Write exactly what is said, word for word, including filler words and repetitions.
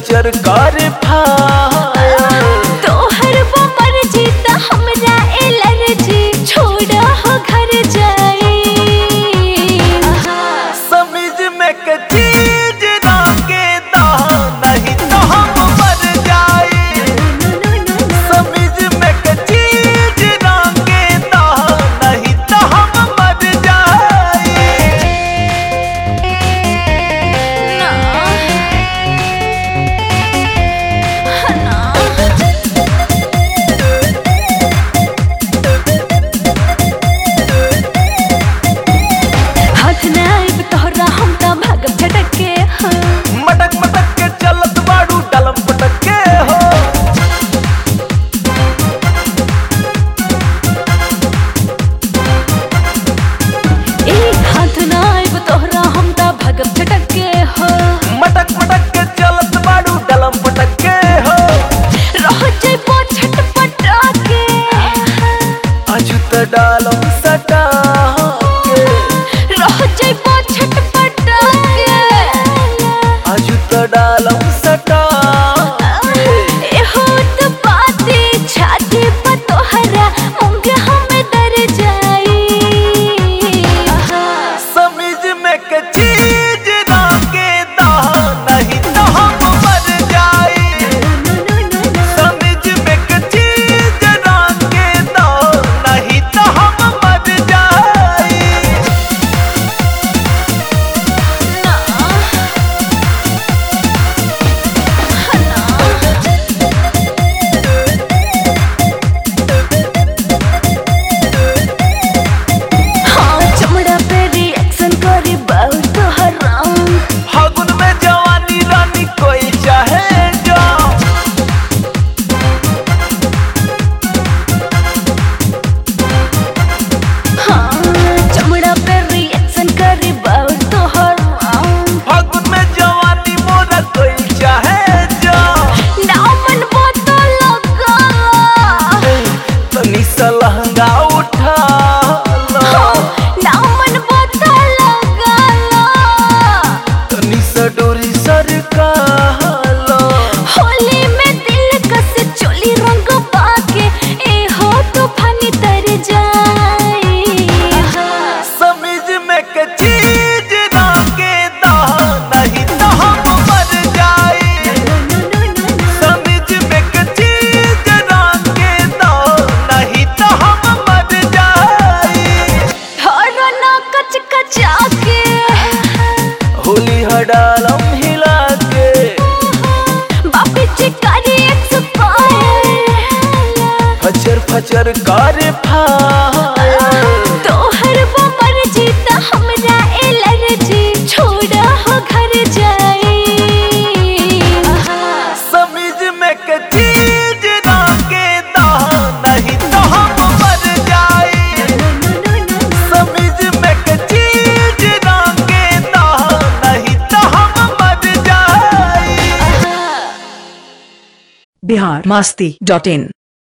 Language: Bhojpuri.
फचर कर फायर तोहर वो मर्जी त हमरा एलर्जी छोड़ हो घर जाई समझ में के चीज ना के दा नहीं तो हम मर जाए समझ में के चीज ना के दा नहीं तो हम मर जाए ना ना हाथ ना आइब तोहरा हम त भागब झटक के हाँ। मटक मटक के चलत बाड़ू डलम पटक के हो ए हाथ ना आइब तोहरा हम त भागब झटक के हो मटक मटक के चलत बाड़ू डलम पटक के हो रह जइबो छटपटा के आजू त डालम सटा के रह जइबो छटपटा के आजू त डालम सटा एहो त बाते छाती पर तोहरा मूंग हम डर जाई समझ में के चीज ना के दा नहीं तो हम मर जाए समझ में के चीज ना के दा नहीं तो हम मर जाए ना हाँ चमड़ा पे रिएक्शन करी बहुत तोहरा फागुन में जवानी रानी कोई चाहे जो हाँ चमड़ा पे रिएक्शन करी बहुत तोहरा फागुन में जवानी मोरा कोई चाहे जो दामन बोतल लगा तनी सा लहंगा उठा लो दामन बोतल लगा तनी सा डोरी सरका लो होली में दिल कस चोली रंग पाके ए हो तूफानी तर जाई समझ में के चीज ना के दा नहीं तो हम मर जाए समझ में के चीज ना के दा नहीं तो हम मर जाए थोड़ा ना कच कचा के होली हडालम हिला के बापी चिकारी एक्सपायर फचर फचर कर फायर तोहर वो मर्जी त हमरा एलर्जी छोड़ हो घर जाई समझ में के चीज ना के दा नहीं तो हम मर जाए समझ में के चीज ना के दा नहीं तो हम मर जाए बिहार मस्ती डॉट इन।